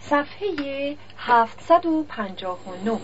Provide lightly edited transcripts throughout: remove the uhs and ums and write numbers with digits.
صفحه 759.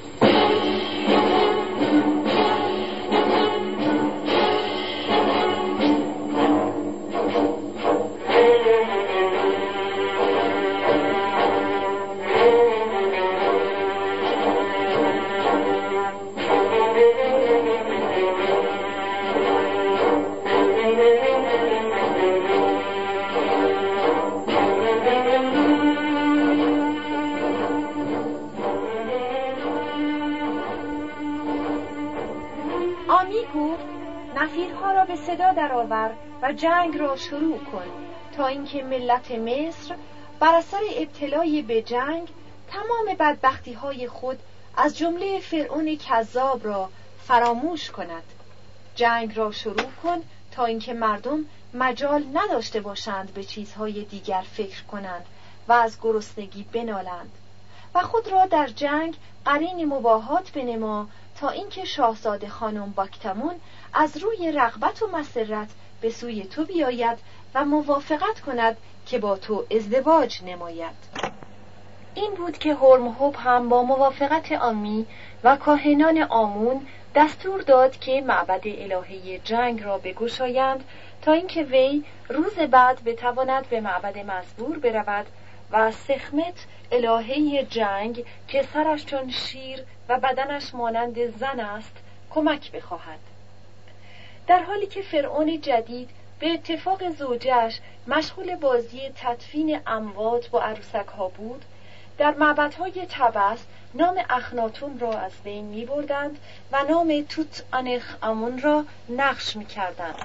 آمی گفت نفیرها را به صدا درآور و جنگ را شروع کن تا اینکه ملت مصر بر اثر ابتلای به جنگ تمام بدبختی‌های خود از جمله فرعون کذاب را فراموش کند. جنگ را شروع کن تا اینکه مردم مجال نداشته باشند به چیزهای دیگر فکر کنند و از گرسنگی بنالند و خود را در جنگ قرین مباهات بنما تا اینکه شاهزاده خانم باکتمون از روی رغبت و مسرت به سوی تو بیاید و موافقت کند که با تو ازدواج نماید. این بود که هرمهب هم با موافقت آمی و کاهنان آمون دستور داد که معبد الهه جنگ را بگشایند تا اینکه وی روز بعد بتواند به معبد مزبور برود و از سخمت الهه جنگ که سرش چون شیر و بدنش مانند زن است کمک بخواهد. در حالی که فرعون جدید به اتفاق زوجش مشغول بازی تدفین اموات با عروسک ها بود، در معبدهای تبس نام اخناتون را از بین می بردند و نام توت آنخ آمون را نقش می کردند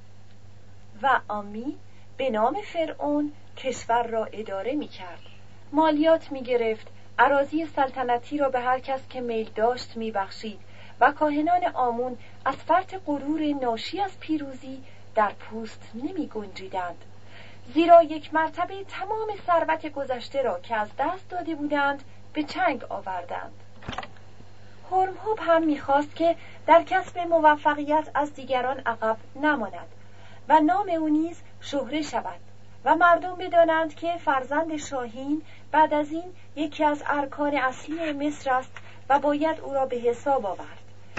و آمی به نام فرعون کشور را اداره می کرد. مالیات می گرفت، اراضی سلطنتی را به هر کس که میل داشت می بخشید و کاهنان آمون از فرط غرور ناشی از پیروزی در پوست نمی گنجیدند، زیرا یک مرتبه تمام ثروت گذشته را که از دست داده بودند به چنگ آوردند. هرمهب هم می‌خواست که در کسب موفقیت از دیگران عقب نماند و نام او نیز شهره شود و مردم بدانند که فرزند شاهین بعد از این یکی از ارکان اصلی مصر است و باید او را به حساب آورد.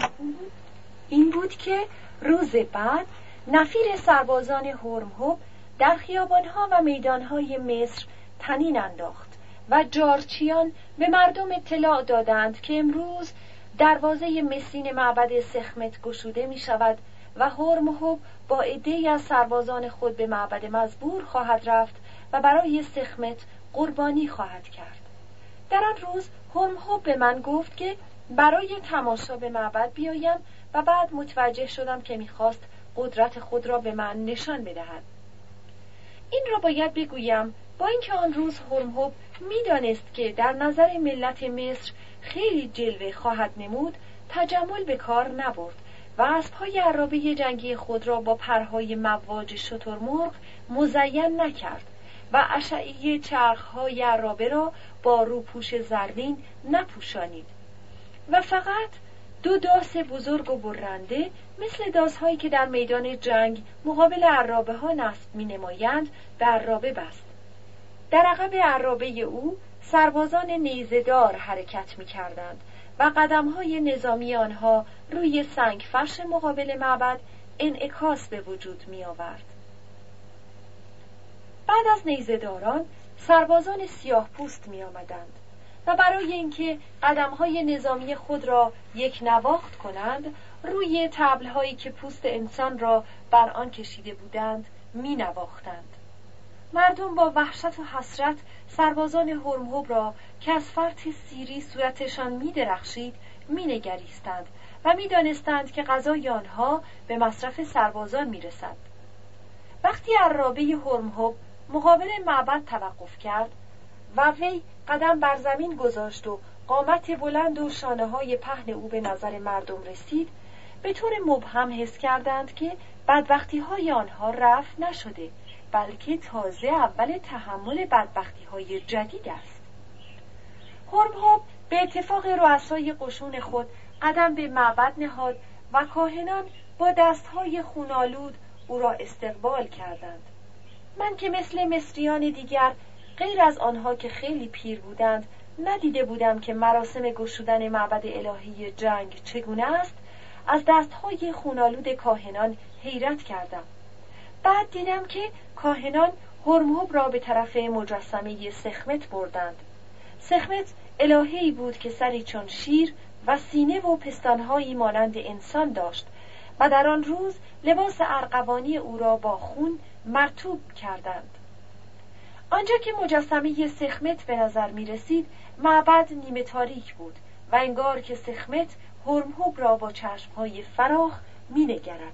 این بود که روز بعد نفیر سربازان هرمهب در خیابانها و میدانهای مصر طنین انداخت و جارچیان به مردم اطلاع دادند که امروز دروازه مسین معبد سخمت گشوده می شود و هرمهب با عده‌ای از سربازان خود به معبد مزبور خواهد رفت و برای سخمت قربانی خواهد کرد. در آن روز هرمهب به من گفت که برای تماشا به معبد بیایم و بعد متوجه شدم که می‌خواست قدرت خود را به من نشان بدهد. این را باید بگویم با اینکه آن روز هرمهب می‌دانست که در نظر ملت مصر خیلی جلوه خواهد نمود، تجمل به کار نبرد و اسب‌های عرابه جنگی خود را با پرهای مواج شترمرغ مزین نکرد و اشعه چرخ‌های عرابه را با روپوش زرین نپوشانید و فقط 2 داس بزرگ و برنده مثل داس‌هایی که در میدان جنگ مقابل عرابه ها نصب می‌نمایند به عرابه بست. در عقب عرابه او سربازان نیزه‌دار حرکت می‌کردند و قدم‌های نظامی آنها روی سنگ فرش مقابل معبد انعکاس به وجود می‌آورد. بعد از نیزه‌داران سربازان سیاه‌پوست می‌آمدند و برای اینکه قدم‌های نظامی خود را یک نواخت کنند، روی طبل‌هایی که پوست انسان را بر آن کشیده بودند می‌نواختند. مردم با وحشت و حسرت سربازان هرمهب را که از فرط سیری صورتشان می‌درخشید می‌نگریستند و می‌دانستند که غذای آنها به مصرف سربازان می‌رسد. وقتی عرابه هرمهب مقابل معبد توقف کرد و وی قدم بر زمین گذاشت و قامت بلند و شانه‌های پهن او به نظر مردم رسید، به طور مبهم حس کردند که بدبختی‌های آنها رفع نشده، بلکه تازه اول تحمل بدبختی‌های جدید است. هرمهب به اتفاق رؤسای قشون خود قدم به معبد نهاد و کاهنان با دست‌های خون‌آلود او را استقبال کردند. من که مثل مصریان دیگر غیر از آنها که خیلی پیر بودند ندیده بودم که مراسم گشودن معبد الهی جنگ چگونه است. از دستهای خونالود کاهنان حیرت کردم. بعد دیدم که کاهنان هرمهب را به طرف مجسمه سخمت بردند. سخمت الهه‌ای بود که سری چون شیر و سینه و پستانهایی مانند انسان داشت و در آن روز لباس ارغوانی او را با خون مرطوب کردند. آنجا که مجسمه سخمت به نظر می رسید معبد نیمه تاریک بود و انگار که سخمت هرمهب را با چشمهای فراخ می نگرد.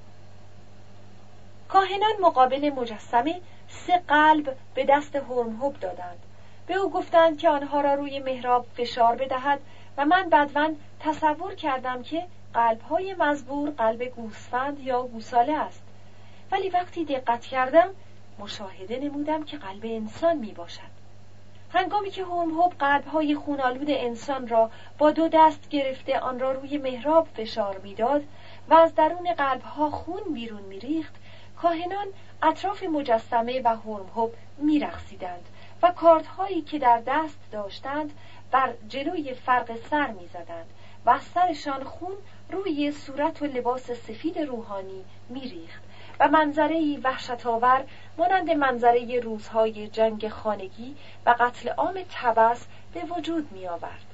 کاهنان مقابل مجسمه 3 قلب به دست هرمهب دادند. به او گفتند که آنها را روی محراب فشار بدهد و من بدواً تصور کردم که قلب‌های مزبور قلب گوسفند یا گوساله است، ولی وقتی دقت کردم مشاهده نمودم که قلب انسان می باشد. هنگامی که هرمهب قلب‌های خونالود انسان را با 2 دست گرفته آن را روی محراب فشار می‌داد و از درون قلب‌ها خون بیرون می‌ریخت، کاهنان اطراف مجسمه و هرمهب می‌رقصیدند و کاردهایی که در دست داشتند بر جلوی فرق سر می‌زدند و از سرشان خون روی صورت و لباس سفید روحانی می‌ریخت و منظره‌ای وحشت‌آور مانند منظره روزهای جنگ خانگی و قتل عام تبس به وجود می‌آورد.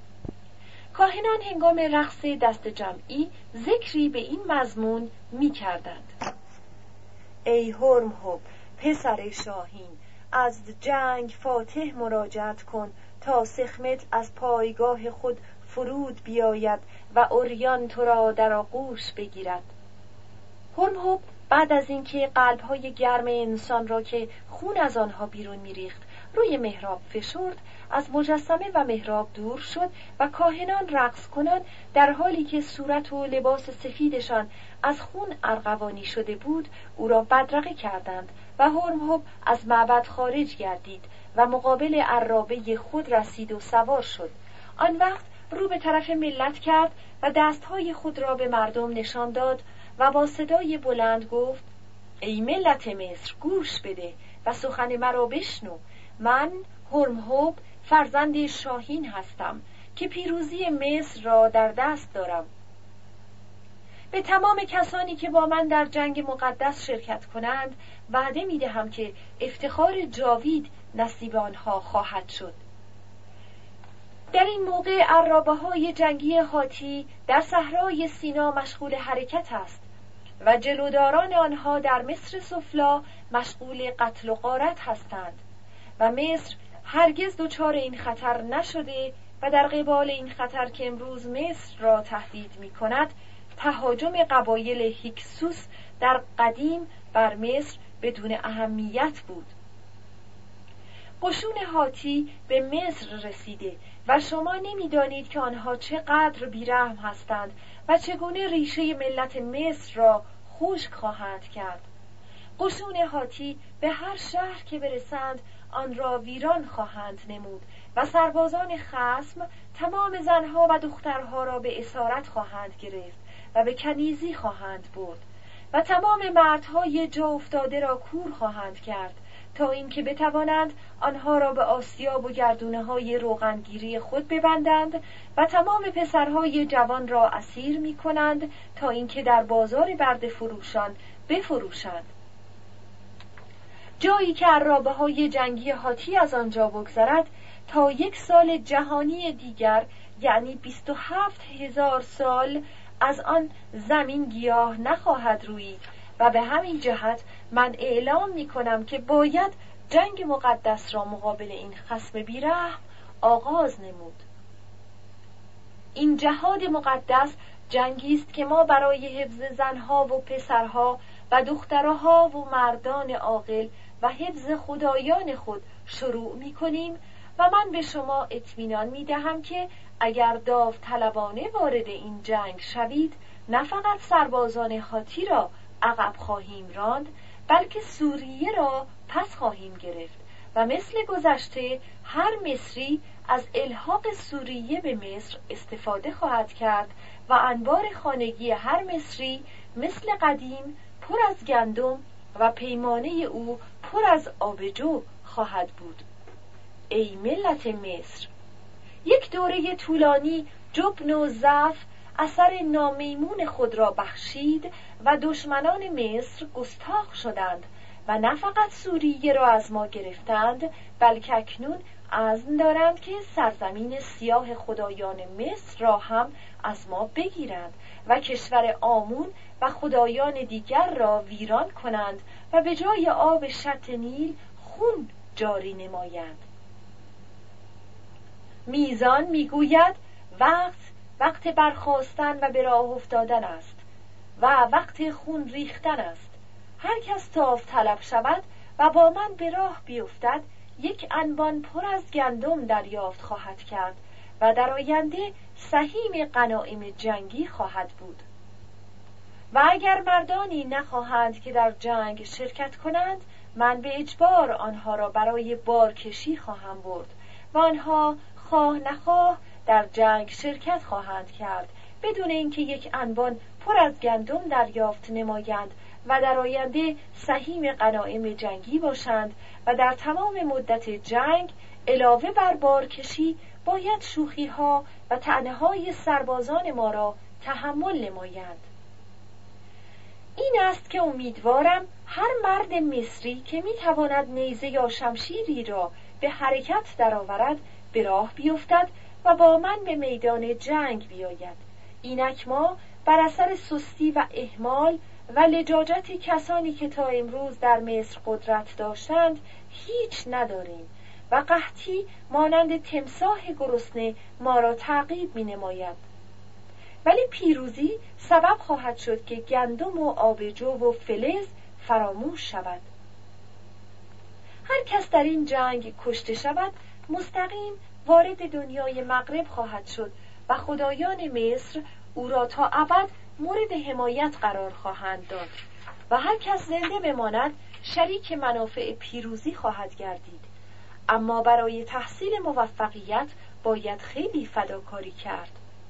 کاهنان هنگام رقص دست جمعی ذکری به این مضمون می‌کردند: ای هرمهب پسر شاهین، از جنگ فاتح مراجعت کن تا سخمت از پایگاه خود فرود بیاید و عریان تو را در آغوش بگیرد. هرمهب بعد از اینکه قلب‌های گرم انسان را که خون از آنها بیرون می‌ریخت روی محراب فشرد، از مجسمه و محراب دور شد و کاهنان رقص کنان در حالی که صورت و لباس سفیدشان از خون ارغوانی شده بود او را بدرقه کردند و هرمهب از معبد خارج گردید و مقابل عرابه خود رسید و سوار شد. آن وقت رو به طرف ملت کرد و دستهای خود را به مردم نشان داد و با صدای بلند گفت: ای ملت مصر، گوش بده و سخن مرا بشنو. من هرمهب فرزند شاهین هستم که پیروزی مصر را در دست دارم. به تمام کسانی که با من در جنگ مقدس شرکت کنند وعده می دهم که افتخار جاوید نصیب آنها خواهد شد. در این موقع عرابه‌های جنگی هاتی در صحرای سینا مشغول حرکت است و جلوداران آنها در مصر سفلا مشغول قتل و غارت هستند و مصر هرگز دچار این خطر نشده و در قبال این خطر که امروز مصر را تهدید می کند، تهاجم قبایل هیکسوس در قدیم بر مصر بدون اهمیت بود. قشون هاتی به مصر رسیده و شما نمی‌دانید که آنها چقدر بیرحم هستند و چگونه ریشه ملت مصر را خشک خواهند کرد. قشون هاتی به هر شهر که برسند آن را ویران خواهند نمود و سربازان خصم تمام زنها و دخترها را به اسارت خواهند گرفت و به کنیزی خواهند برد و تمام مردهای جا افتاده را کور خواهند کرد تا اینکه بتوانند آنها را به آسیاب و گردونه‌های روغنگیری خود ببندند و تمام پسرهای جوان را اسیر می‌کنند تا اینکه در بازار برده فروشان بفروشند. جایی که عرابه‌های جنگی هاتی از آنجا بگذرد تا 1 سال جهانی دیگر، یعنی 27,000 سال از آن زمین گیاه نخواهد رویید و به همین جهت من اعلام می کنم که باید جنگ مقدس را مقابل این خصم بیرحم آغاز نمود. این جهاد مقدس جنگی است که ما برای حفظ زنها و پسرها و دخترها و مردان عاقل و حفظ خدایان خود شروع می کنیم و من به شما اطمینان می دهم که اگر داوطلبانه وارد این جنگ شوید نه فقط سربازان هاتی را عقب خواهیم راند بلکه سوریه را پس خواهیم گرفت و مثل گذشته هر مصری از الحاق سوریه به مصر استفاده خواهد کرد و انبار خانگی هر مصری مثل قدیم پر از گندم و پیمانه او پر از آبجو خواهد بود. ای ملت مصر، یک دوره طولانی جبن و ضعف اثر نامیمون خود را بخشید و دشمنان مصر گستاخ شدند و نه فقط سوریه را از ما گرفتند، بلکه اکنون عزم دارند که سرزمین سیاه خدایان مصر را هم از ما بگیرند و کشور آمون و خدایان دیگر را ویران کنند و به جای آب شط نیل خون جاری نمایند. میزان میگوید وقت برخاستن و به راه افتادن است و وقت خون ریختن است. هر کس تاو طلب شود و با من به راه بیفتد، یک انبان پر از گندم دریافت خواهد کرد و در آینده سهیم غنایم جنگی خواهد بود. و اگر مردانی نخواهند که در جنگ شرکت کنند، من به اجبار آنها را برای بارکشی خواهم برد و آنها خواه نخواه در جنگ شرکت خواهند کرد، بدون اینکه یک انبان پر از گندم دریافت نمایند و در آینده سهیم غنایم جنگی باشند. و در تمام مدت جنگ علاوه بر بارکشی باید شوخی‌ها و طعنه‌های سربازان ما را تحمل نمایند. این است که امیدوارم هر مرد مصری که می‌تواند نیزه یا شمشیری را به حرکت درآورد به راه بیفتد و با من به میدان جنگ بیاید. اینک ما بر اثر سستی و اهمال و لجاجت کسانی که تا امروز در مصر قدرت داشتند هیچ نداریم و قحطی مانند تمساح گرسنه ما را تعقیب می‌نماید. ولی پیروزی سبب خواهد شد که گندم و آبجو و فلز فراموش شود. هر کس در این جنگ کشته شود مستقیم وارد دنیای مغرب خواهد شد و خدایان مصر او را تا ابد مورد حمایت قرار خواهند داد و هر کس زنده بماند شریک منافع پیروزی خواهد گردید. اما برای تحصیل موفقیت باید خیلی فداکاری کرد.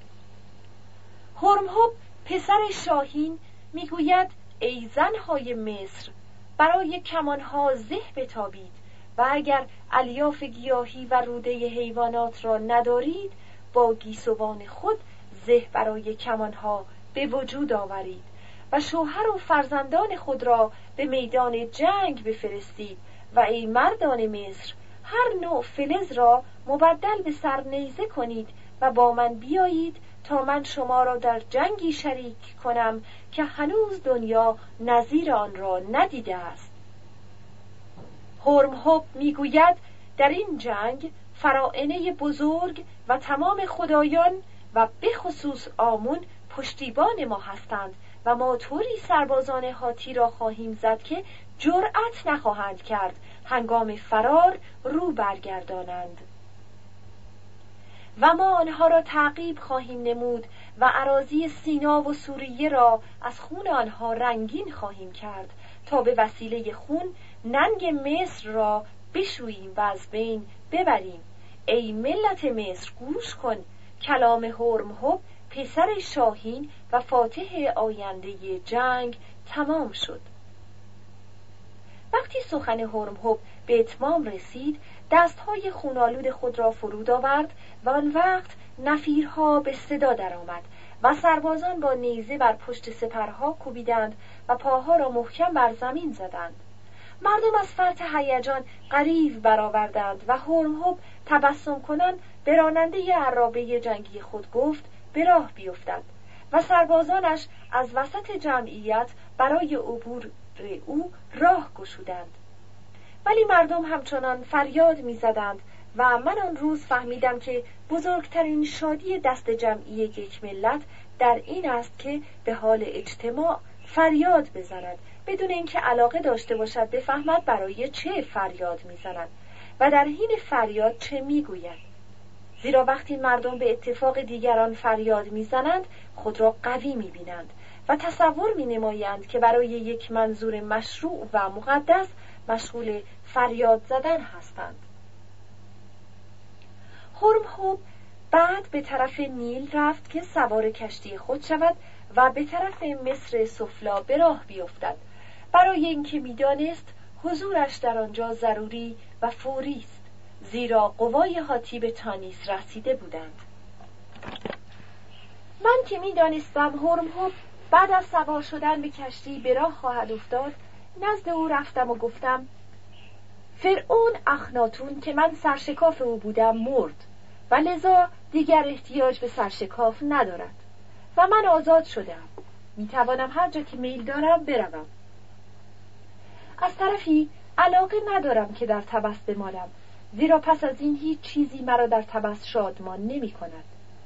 هرمهب پسر شاهین میگوید ای زنهای مصر، برای کمانها زه بتابید و اگر الیاف گیاهی و روده حیوانات را ندارید با گیسوان خود زه برای کمانها به وجود آورید و شوهر و فرزندان خود را به میدان جنگ بفرستید و ای مردان مصر، هر نوع فلز را مبدل به سرنیزه کنید و با من بیایید تا من شما را در جنگی شریک کنم که هنوز دنیا نظیر آن را ندیده است. هرمهب میگوید در این جنگ فراعنه بزرگ و تمام خدایان و به خصوص آمون پشتیبان ما هستند و ما طوری سربازان هاتی را خواهیم زد که جرأت نخواهند کرد هنگام فرار رو برگردانند و ما آنها را تعقیب خواهیم نمود و اراضی سینا و سوریه را از خون آنها رنگین خواهیم کرد تا به وسیله خون ننگ مصر را بشوییم و از بین ببریم. ای ملت مصر گوش کن، کلام هرمهب پسر شاهین و فاتح آینده جنگ تمام شد. وقتی سخن هرمهب به اتمام رسید، دستهای خونالود خود را فرود آورد و آن وقت نفیرها به صدا درآمد و سربازان با نیزه بر پشت سپرها کوبیدند و پاها را محکم بر زمین زدند. مردم از فرط هیجان غریو برآوردند و هرمهب تبسم کنان به راننده عرابه جنگی خود گفت به راه بیفتد و سربازانش از وسط جمعیت برای عبور او راه گشودند. ولی مردم همچنان فریاد می‌زدند و من آن روز فهمیدم که بزرگترین شادی دست جمعی یک ملت در این است که به حال اجتماع فریاد بزند بدون اینکه علاقه داشته باشد بفهمد برای چه فریاد می‌زند و در حین فریاد چه می‌گوید. زیرا وقتی مردم به اتفاق دیگران فریاد می‌زنند خود را قوی می‌بینند و تصور می‌نمایند که برای یک منظور مشروع و مقدس مشغول فریاد زدن هستند. هرمهب بعد به طرف نیل رفت که سوار کشتی خود شود و به طرف مصر سفلا به راه بیفتد، برای اینکه می‌دانست حضورش در آنجا ضروری و فوری است، زیرا قوای هاتی به تانیس رسیده بودند. من که می‌دانستم هرمهب بعد از سوار شدن به کشتی به راه خواهد افتاد، نزد او رفتم و گفتم: فرعون اخناتون که من سرشکاف او بودم مرد و لذا دیگر احتیاج به سرشکاف ندارد و من آزاد شدم. میتوانم هر جا که میل دارم بروم. از طرفی علاقه ندارم که در طبس بمانم، زیرا پس از این هیچ چیزی مرا در طبس شادمان نمی کند.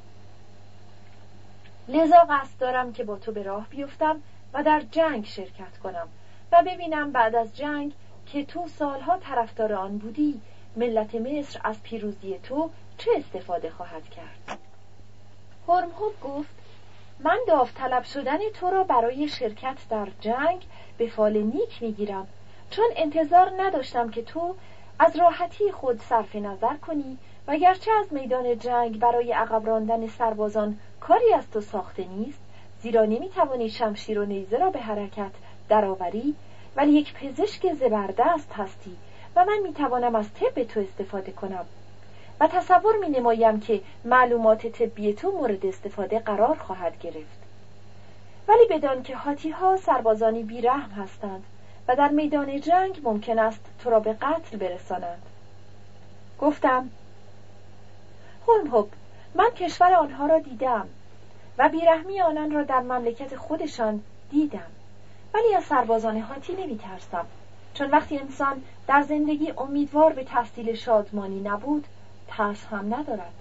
لذا قصد دارم که با تو به راه بیفتم و در جنگ شرکت کنم و ببینم بعد از جنگ که تو سالها طرفدار آن بودی، ملت مصر از پیروزی تو چه استفاده خواهد کرد؟ هرمهب گفت: من داوطلب شدن تو را برای شرکت در جنگ به فال نیک میگیرم، چون انتظار نداشتم که تو از راحتی خود صرف نظر کنی و گرچه از میدان جنگ برای عقب راندن سربازان کاری از تو ساخته نیست، زیرا نمیتوانی شمشیر و نیزه را به حرکت درآوری، ولی یک پزشک زبردست هستی و من میتوانم از طب تو استفاده کنم و تصور می‌نمایم که معلومات طبی تو مورد استفاده قرار خواهد گرفت. ولی بدان که هاتی‌ها سربازانی بی‌رحم هستند و در میدان جنگ ممکن است تو را به قتل برسانند. گفتم: هرمهب، من کشور آنها را دیدم و بی‌رحمی آنان را در مملکت خودشان دیدم، ولی از سربازان هاتی نمی‌ترسم، چون وقتی انسان در زندگی امیدوار به تحصیل شادمانی نبود، ترس هم ندارد.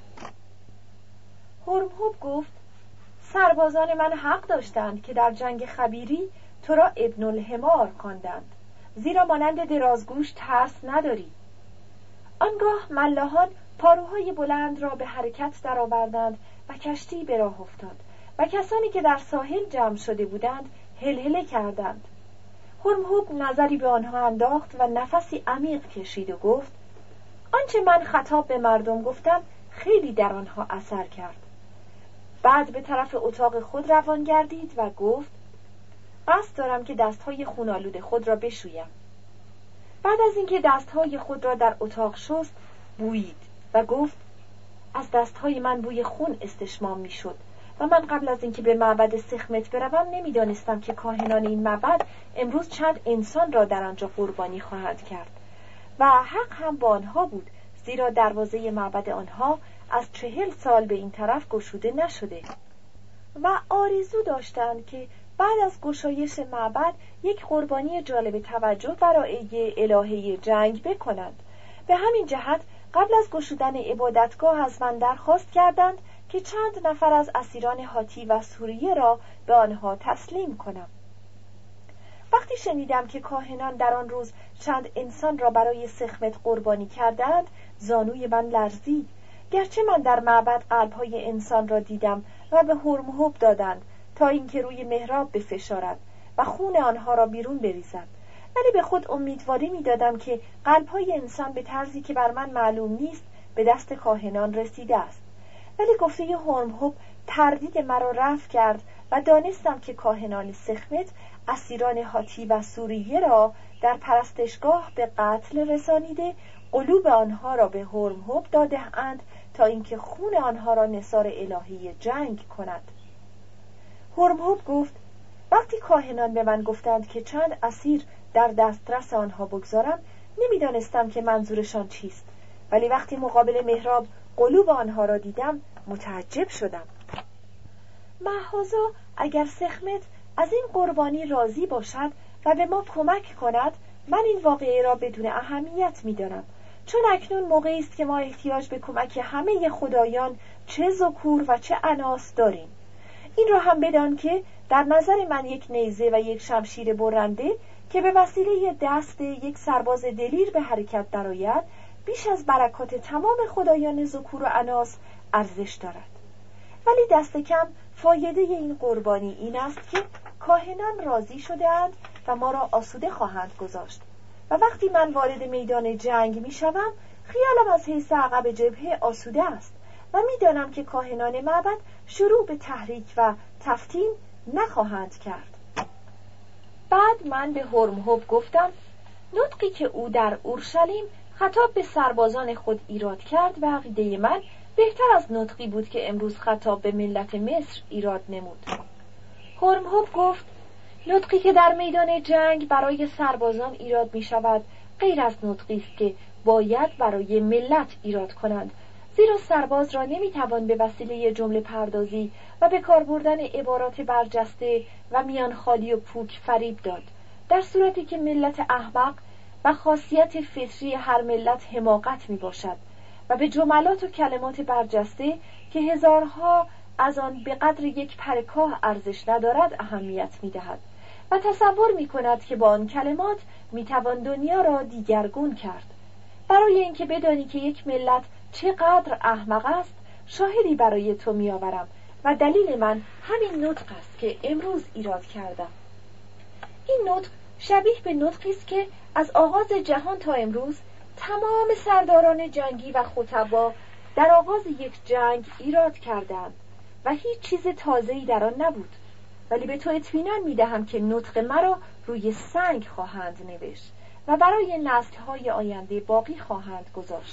هرمهب گفت: سربازان من حق داشتند که در جنگ خبیری تو را ابن الحمار خواندند، زیرا مانند درازگوش ترس نداری. آنگاه ملاحان پاروهای بلند را به حرکت درآوردند و کشتی به راه افتاد و کسانی که در ساحل جمع شده بودند هلهله کردند. هرمهب نظری به آنها انداخت و نفسی عمیق کشید و گفت: آنچه من خطاب به مردم گفتم خیلی در آنها اثر کرد. بعد به طرف اتاق خود روان گردید و گفت: قصد دارم که دستهای خون‌آلود خود را بشویم. بعد از اینکه دستهای خود را در اتاق شست، بویید و گفت: از دستهای من بوی خون استشمام میشد و من قبل از اینکه به معبد سخمت بروم نمیدانستم که کاهنان این معبد امروز چند انسان را در آنجا قربانی خواهند کرد و حق هم با آنها بود، زیرا دروازه معبد آنها از 40 سال به این طرف گشوده نشده و آرزو داشتند که بعد از گشایش معبد یک قربانی جالب توجه برای الهه جنگ بکنند. به همین جهت قبل از گشودن عبادتگاه از من درخواست کردند که چند نفر از اسیران هاتی و سوریه را به آنها تسلیم کنم. وقتی شنیدم که کاهنان در آن روز چند انسان را برای سخمت قربانی کردند، زانوی من لرزید، گرچه من در معبد قلب‌های انسان را دیدم و به هرمهب دادند تا اینکه روی محراب بفشارد و خون آنها را بیرون بریزد، ولی به خود امیدواری می‌دادم که قلب‌های انسان به طرزی که بر من معلوم نیست به دست کاهنان رسیده است. ولی گفته هرمهب تردید مرا رفع کرد و دانستم که کاهنان سخمت اسیران هاتی و سوریه را در پرستشگاه به قتل رسانیده، قلوب آنها را به هرمهب داده اند تا اینکه خون آنها را نثار الهی جنگ کند. هرمهب گفت: وقتی کاهنان به من گفتند که چند اسیر در دسترس آنها بگذارم، نمیدانستم که منظورشان چیست، ولی وقتی مقابل محراب قلوب آنها را دیدم متعجب شدم. محاذا اگر سخمت از این قربانی راضی باشد و به ما کمک کند، من این واقعه را بدون اهمیت می‌دانم، چون اکنون موقعی است که ما احتیاج به کمک همه خدایان چه ذکور و چه اناث داریم. این را هم بدان که در نظر من یک نیزه و یک شمشیر برنده که به وسیله دست یک سرباز دلیر به حرکت درآید بیش از برکات تمام خدایان ذکور و اناث ارزش دارد. ولی دست کم فایده این قربانی این است که کاهنان راضی شده‌اند و ما را آسوده خواهند گذاشت و وقتی من وارد میدان جنگ می شوم خیالم از حیث عقب جبهه آسوده است و می دانم که کاهنان معبد شروع به تحریک و تفتین نخواهند کرد. بعد من به هرمهب گفتم: نطقی که او در اورشلیم خطاب به سربازان خود ایراد کرد به عقیده من بهتر از نطقی بود که امروز خطاب به ملت مصر ایراد نمود. هرمهب گفت نطقی که در میدان جنگ برای سربازان ایراد می شود غیر از نطقی است که باید برای ملت ایراد کنند، زیرا سرباز را نمی توان به وسیله جمله پردازی و به کار بردن عبارات برجسته و میان خالی و پوک فریب داد، در صورتی که ملت احمق و خاصیت فطری هر ملت حماقت می باشد و به جملات و کلمات برجسته که هزارها از آن به قدر یک پرکاه ارزش ندارد اهمیت می دهد و تصور می کند که با آن کلمات می توان دنیا را دیگرگون کرد. برای اینکه بدانی که یک ملت چقدر احمق است شاهدی برای تو می آورم و دلیل من همین نطق است که امروز ایراد کردم. این نطق شبیه به نطقی است که از آغاز جهان تا امروز تمام سرداران جنگی و خطبا در آغاز یک جنگ ایراد کردند و هیچ چیز تازه‌ای در آن نبود، ولی به تو اطمینان می‌دهم که نطق مرا روی سنگ خواهند نوشت و برای نسل‌های آینده باقی خواهند گذاشت.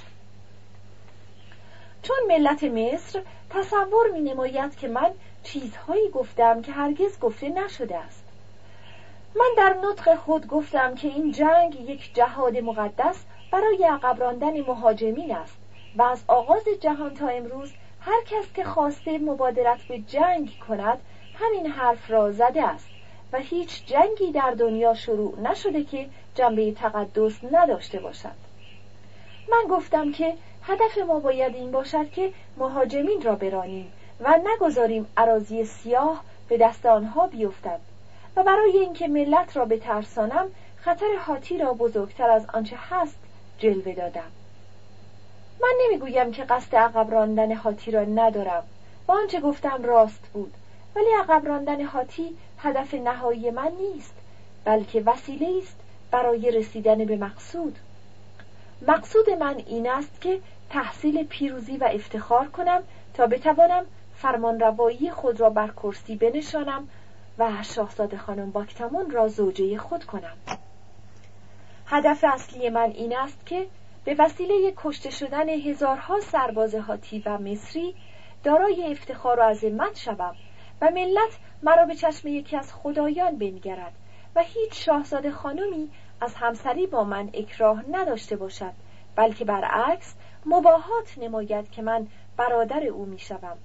چون ملت مصر تصور می‌نماید که من چیزهایی گفتم که هرگز گفته نشده است. من در نطق خود گفتم که این جنگ یک جهاد مقدس برای عقب راندن مهاجمین است و از آغاز جهان تا امروز هر کس که خواسته مبادرت به جنگ کند همین حرف را زده است و هیچ جنگی در دنیا شروع نشده که جنبه تقدس نداشته باشد. من گفتم که هدف ما باید این باشد که مهاجمین را برانیم و نگذاریم اراضی سیاه به دست آنها بیفتد و برای اینکه ملت را بترسانم خطر حاتی را بزرگتر از آنچه هست جلوه دادم. من نمیگویم که قصد عقب راندن حاتی را ندارم و آنچه گفتم راست بود، ولی عقب راندن حاتی هدف نهایی من نیست، بلکه وسیله است برای رسیدن به مقصود. مقصود من این است که تحصیل پیروزی و افتخار کنم تا بتوانم فرمانروایی خود را بر کرسی بنشانم و شاهزاده خانم باکتامون را زوجه خود کنم. هدف اصلی من این است که به وسیله کشته شدن هزارها سرباز حاتی و مصری دارای افتخار و عظمت شوم و ملت مرا به چشم یکی از خدایان بنگرد و هیچ شاهزاده خانمی از همسری با من اکراه نداشته باشد، بلکه برعکس مباهات نماید که من برادر او می شوم.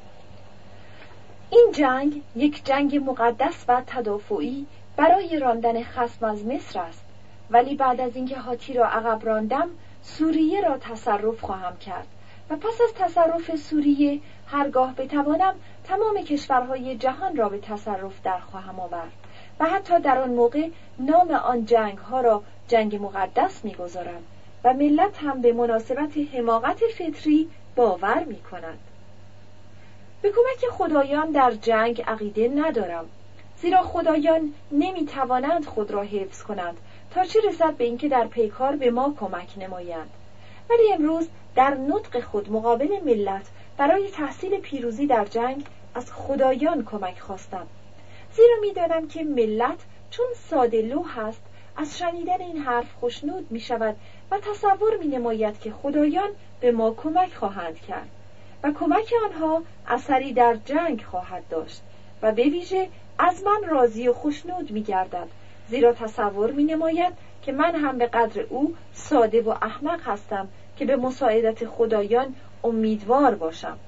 این جنگ یک جنگ مقدس و تدافعی برای راندن خصم از مصر است، ولی بعد از اینکه حاتی را عقب راندم سوریه را تصرف خواهم کرد و پس از تصرف سوریه هرگاه بتوانم تمام کشورهای جهان را به تصرف در خواهم آورد و حتی در آن موقع نام آن جنگ ها را جنگ مقدس می‌گذارم و ملت هم به مناسبت حماقت فطری باور می‌کنند. به کمک خدایان در جنگ عقیده ندارم، زیرا خدایان نمی‌توانند خود را حفظ کنند تا چه رسد به اینکه در پیکار به ما کمک نمایند. ولی امروز در نطق خود مقابل ملت برای تحصیل پیروزی در جنگ از خدایان کمک خواستم، زیرا می‌دانم که ملت چون ساده لوح است از شنیدن این حرف خوشنود می‌شود و تصور می‌نماید که خدایان به ما کمک خواهند کرد و کمک آنها اثری در جنگ خواهد داشت و به ویژه از من راضی و خوشنود می‌گردد، زیرا تصور می‌نماید که من هم به قدر او ساده و احمق هستم که به مساعدت خدایان امیدوار باشم.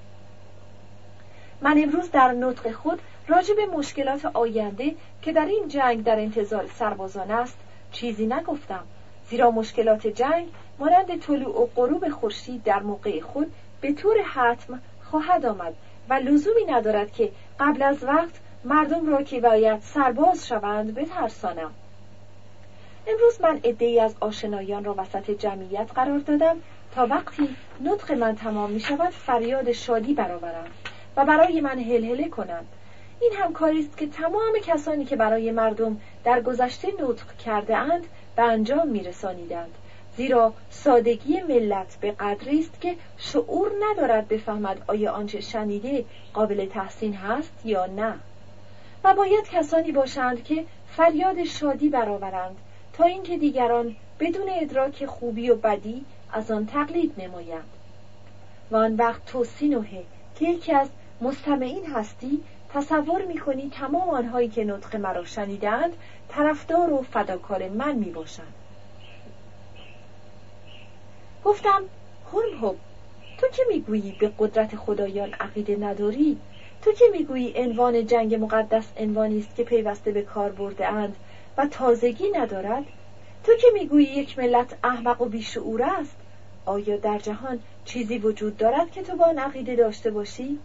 من امروز در نطق خود راجع به مشکلات آینده که در این جنگ در انتظار سربازان است چیزی نگفتم، زیرا مشکلات جنگ مانند طلوع و غروب خورشید در موقع خود به طور حتم خواهد آمد و لزومی ندارد که قبل از وقت مردم را که باید سرباز شوند بترسانم. امروز من عده‌ای از آشنایان را وسط جمعیت قرار دادم تا وقتی نطق من تمام می شود فریاد شادی برآورند و برای من هلهله کنند. این همکاری است که تمام کسانی که برای مردم در گذشته نطق کرده اند به انجام می رسانیدند، زیرا سادگی ملت به قدری است که شعور ندارد بفهمد آیا آنچه شنیده قابل تحسین هست یا نه، و باید کسانی باشند که فریاد شادی برآورند تا اینکه دیگران بدون ادراک خوبی و بدی از آن تقلید نمایند. و آن وقت تو سینوهه که یکی از مستمعین هستی، تصور می‌کنی تمام آنهایی که نطق مرا شنیدند طرفدار و فداکار من میباشند. گفتم هورمهوب، تو که میگویی به قدرت خدایان عقیده نداری، تو که میگویی عنوان جنگ مقدس عنوانی است که پیوسته به کار برده اند و تازگی ندارد، تو که میگویی یک ملت احمق و بیشعور است، آیا در جهان چیزی وجود دارد که تو با آن عقیده داشته باشی؟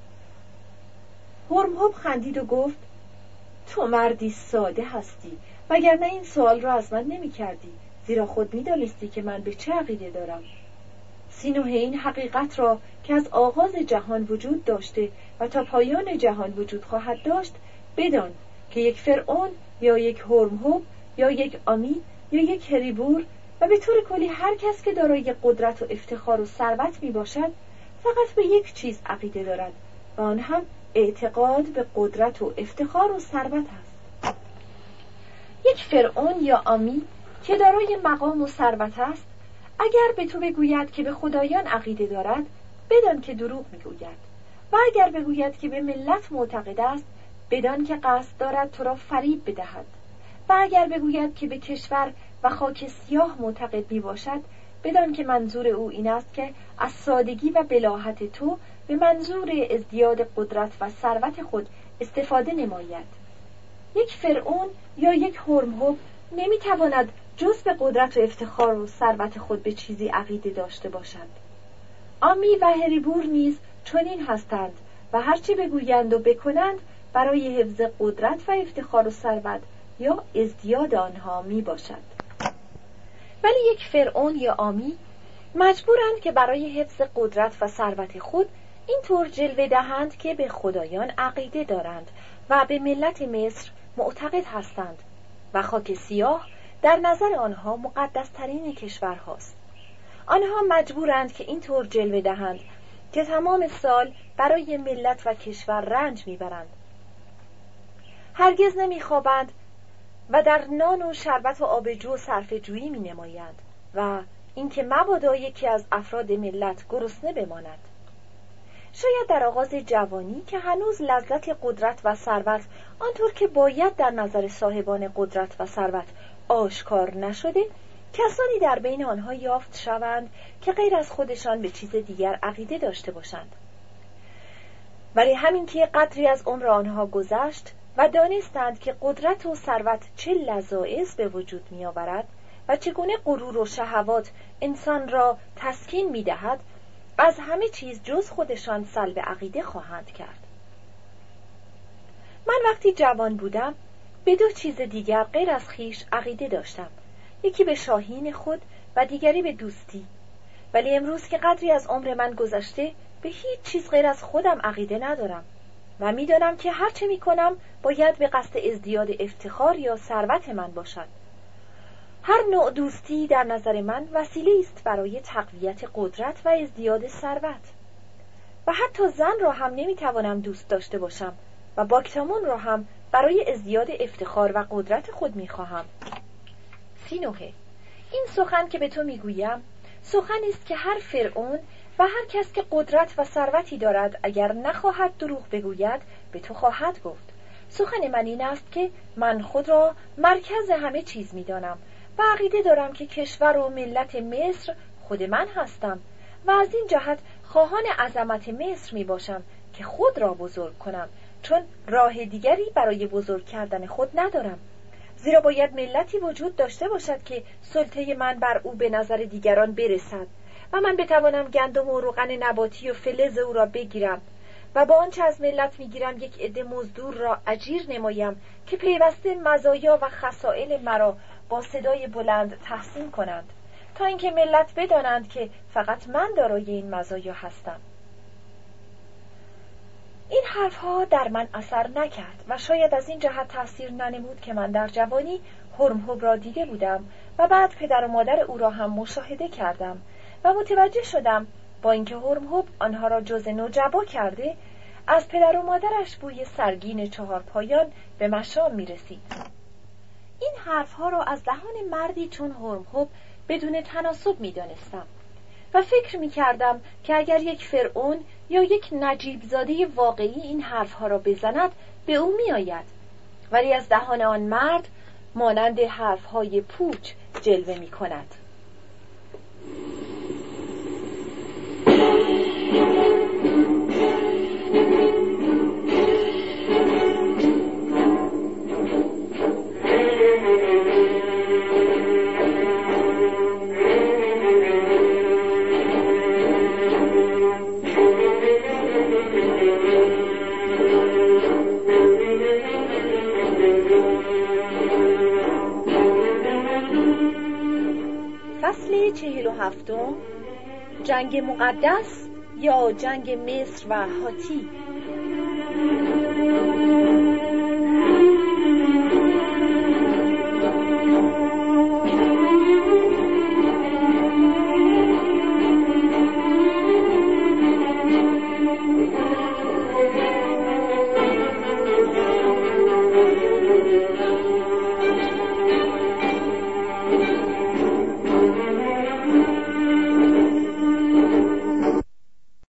هورمهوب خندید و گفت تو مردی ساده هستی، وگرنه این سوال را از من نمی کردی، زیرا خود می دانستی که من به چه عقیده دارم. سینوه این حقیقت را که از آغاز جهان وجود داشته و تا پایان جهان وجود خواهد داشت بدان که یک فرعون یا یک هورمهوب یا یک آمی یا یک هریبور و به طور کلی هر کس که دارای قدرت و افتخار و ثروت می باشد فقط به یک چیز عقیده دارد و آن هم اعتقاد به قدرت و افتخار و ثروت است. یک فرعون یا آمی که دارای مقام و ثروت است اگر به تو بگوید که به خدایان عقیده دارد بدان که دروغ میگوید، و اگر بگوید که به ملت معتقد است بدان که قصد دارد تو را فریب بدهد، و اگر بگوید که به کشور و خاک سیاه معتقد می باشد بدان که منظور او این است که از سادگی و بلاهت تو به منظور ازدیاد قدرت و ثروت خود استفاده نماید. یک فرعون یا یک هورمهوب نمیتواند جز به قدرت و افتخار و ثروت خود به چیزی عقیده داشته باشد. آمی و هریبور نیز چنین هستند و هرچی بگویند و بکنند برای حفظ قدرت و افتخار و ثروت یا ازدیاد آنها می باشد. ولی یک فرعون یا آمی مجبورند که برای حفظ قدرت و ثروت خود اینطور جلوه دهند که به خدایان عقیده دارند و به ملت مصر معتقد هستند و خاک سیاه در نظر آنها مقدسترین کشور هاست. آنها مجبورند که اینطور جلوه دهند که تمام سال برای ملت و کشور رنج میبرند، هرگز نمیخوابند و در نان و شربت و آبجو صرفه جویی می نمایند و اینکه مبادا یکی از افراد ملت گرسنه بماند. شاید در آغاز جوانی که هنوز لذت قدرت و ثروت آنطور که باید در نظر صاحبان قدرت و ثروت آشکار نشده، کسانی در بین آنها یافت شوند که غیر از خودشان به چیز دیگر عقیده داشته باشند. ولی همین که قدری از عمر آنها گذشت و دانستند که قدرت و ثروت چه لذایذ به وجود می آورد و چگونه غرور و شهوات انسان را تسکین می دهد، از همه چیز جز خودشان سلب عقیده خواهند کرد. من وقتی جوان بودم به دو چیز دیگر غیر از خویش عقیده داشتم، یکی به شاهین خود و دیگری به دوستی. ولی امروز که قدری از عمر من گذشته به هیچ چیز غیر از خودم عقیده ندارم و میدانم که هر چه میکنم باید به قصد ازدیاد افتخار یا ثروت من باشد. هر نوع دوستی در نظر من وسیله است برای تقویت قدرت و ازدیاد ثروت. و حتی زن را هم نمیتوانم دوست داشته باشم و باکتامون را هم برای ازدیاد افتخار و قدرت خود میخواهم. سینوهه، این سخن که به تو میگویم سخنی است که هر فرعون و هر کس که قدرت و ثروتی دارد اگر نخواهد دروغ بگوید به تو خواهد گفت. سخن من این است که من خود را مرکز همه چیز میدانم و عقیده دارم که کشور و ملت مصر خود من هستم و از این جهت خواهان عظمت مصر می باشم که خود را بزرگ کنم، چون راه دیگری برای بزرگ کردن خود ندارم. زیرا باید ملتی وجود داشته باشد که سلطه من بر او به نظر دیگران برسد و من بتوانم گندم و روغن نباتی و فلز او را بگیرم و با آنچه از ملت میگیرم یک عده مزدور را اجیر نمایم که پیوسته مزایا و خصائل مرا با صدای بلند تحسین کنند، تا اینکه ملت بدانند که فقط من دارای این مزایا هستم. این حرفها در من اثر نکرد و شاید از این جهت تأثیر ننمود که من در جوانی هورمهوب را دیده بودم و بعد پدر و مادر او را هم مشاهده کردم و متوجه شدم با اینکه هورمهوب آنها را جز نوجبا کرده، از پدر و مادرش بوی سرگین 4 پایان به مشام می رسید. این حرفها را از دهان مردی چون هرمهب بدون تناسب می‌دانستم و فکر می‌کردم که اگر یک فرعون یا یک نجیب زاده واقعی این حرفها را بزند به او می‌آید، ولی از دهان آن مرد مانند حرفهای پوچ جلوه می‌کند. فصل 47 جنگ مقدس یا جنگ مصر و هاتی.